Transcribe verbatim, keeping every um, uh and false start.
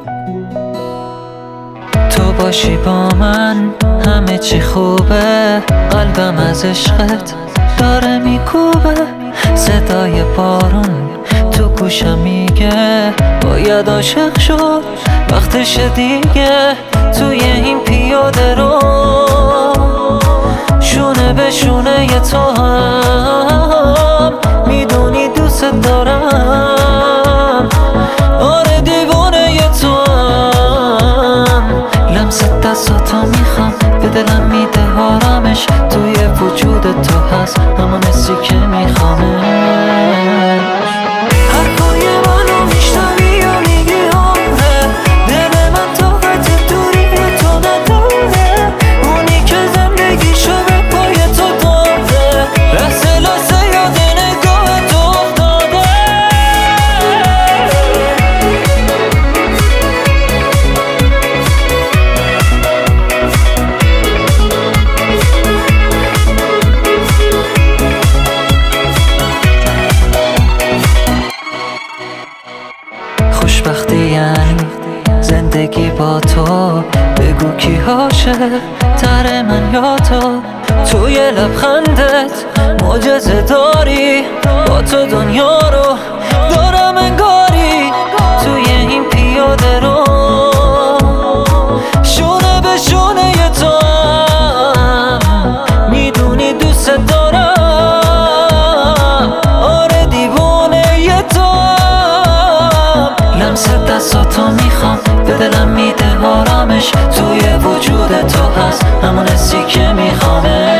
تو باشی با من همه چی خوبه، قلبم از عشقت داره میکوبه. صدای بارون تو گوشم میگه باید عاشق شد، وقتش دیگه. توی این پیاده رو شونه به شونه ی تو هم میدونی دوست دارم. آره دیوونه ی تو هم، لمس دستاتو میخوام به دلم میده آرامش. توی وجود تو هست همون حسی که میخوامش. حرفای منو میشنوی و میگی آره، دل من طاقت دوری تو نداره. اونی که زندگیشو به پای تو داره، لحظه لحظه یاد نگاه تو افتاده. خوشبختی یعنی زندگی با تو، بگو کی عاشق تر من یا تو. توی لبخندت معجزه داری، با تو دنیا رو دارم انگاری. توی این پیاده رو شونه به شونه ی تو هم میدونی دوست دارم. آره دیوونه ی تو، لمس دستاتو میخوام به دلم میده آرامش. توی وجود تو هست همون حسی که میخوامه.